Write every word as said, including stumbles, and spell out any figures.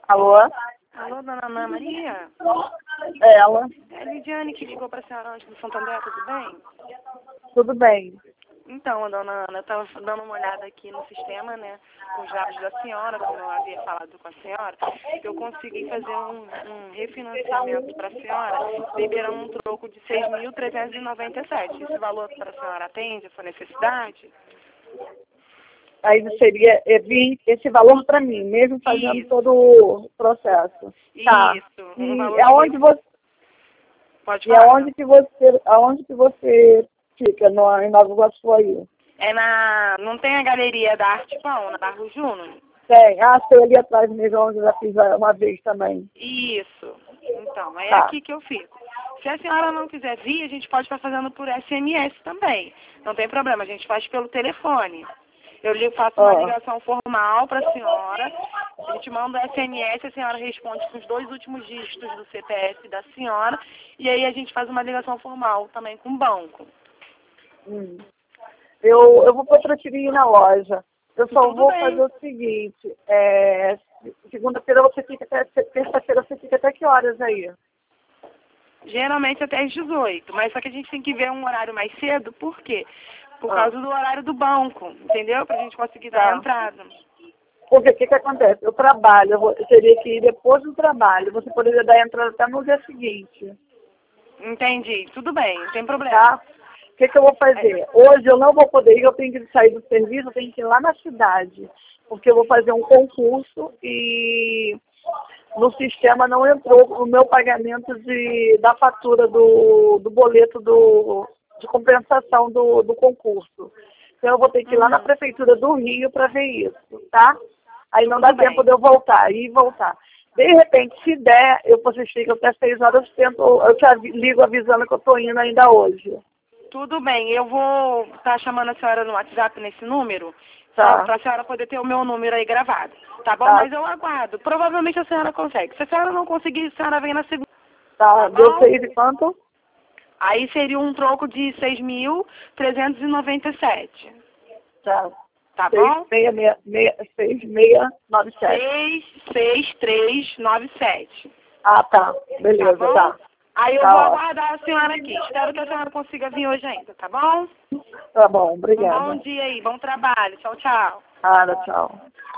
Alô? Alô, dona Ana Maria? É ela. É a Lidiane que ligou para a senhora antes do Santander, tudo bem? Tudo bem. Então, dona Ana, eu estava dando uma olhada aqui no sistema, né, com os dados da senhora, como eu havia falado com a senhora, eu consegui fazer um, um refinanciamento para a senhora, liberando um troco de seis mil trezentos e noventa e sete. Esse valor para a senhora atende a sua necessidade? Aí seria é, vir esse valor para mim, mesmo fazendo Isso. todo o processo. Tá. Isso. E Um valor é onde de... você Pode e falar. aonde que você aonde que você fica no em Nova Iguaçu aí? É na... Não tem a Galeria da Arte Pão, na Barro Júnior? Tem. Ah, sei ali atrás mesmo, onde eu já fiz uma vez também. Isso. Então, é Tá. aqui que eu fico. Se a senhora não quiser vir, a gente pode estar fazendo por S M S também. Não tem problema, a gente faz pelo telefone. Eu lhe faço uma Ó. ligação formal para a senhora, a gente manda o S M S, a senhora responde com os dois últimos dígitos do C P F da senhora, e aí a gente faz uma ligação formal também com o banco. Hum. Eu, eu vou para transferir na loja. Eu só Tudo vou bem. fazer o seguinte, é, segunda-feira você fica até, terça-feira você fica até que horas aí? Geralmente até às dezoito, mas só que a gente tem que ver um horário mais cedo, por quê? Por Ah. causa do horário do banco, entendeu? Pra gente conseguir dar Tá. a entrada. Porque o que, que acontece? Eu trabalho, eu, vou, eu teria que ir depois do trabalho, você poderia dar entrada até no dia seguinte, Entendi, tudo bem, não tem problema. tá? O que, que eu vou fazer? Hoje eu não vou poder ir, eu tenho que sair do serviço, eu tenho que ir lá na cidade, porque eu vou fazer um concurso e no sistema não entrou o meu pagamento de, da fatura do, do boleto do, de compensação do, do concurso. Então eu vou ter que ir lá na Uhum. Prefeitura do Rio para ver isso, tá? Aí não Tudo dá bem. tempo de eu voltar, ir e voltar. De repente, se der, eu vocês ficam até seis horas, eu, tento, eu te avi- ligo avisando que eu estou indo ainda hoje. Tudo bem, eu vou estar chamando a senhora no WhatsApp nesse número, Tá. para a senhora poder ter o meu número aí gravado, tá bom? Tá. Mas eu aguardo, provavelmente a senhora consegue. Se a senhora não conseguir, a senhora vem na segunda. Tá, Tá deu bom? seis e quanto? Aí seria um troco de seis mil trezentos e noventa e sete, Tá. tá Seis, bom? meia, meia, meia, seis, meia, nove, sete. seis seis três nove sete. Ah, tá. Beleza, Tá bom? tá. Aí eu Tá vou ótimo. aguardar a senhora aqui. Espero que a senhora consiga vir hoje ainda, tá bom? Tá bom, Um bom obrigada. dia aí, bom trabalho. Tchau, tchau. Nada, tchau.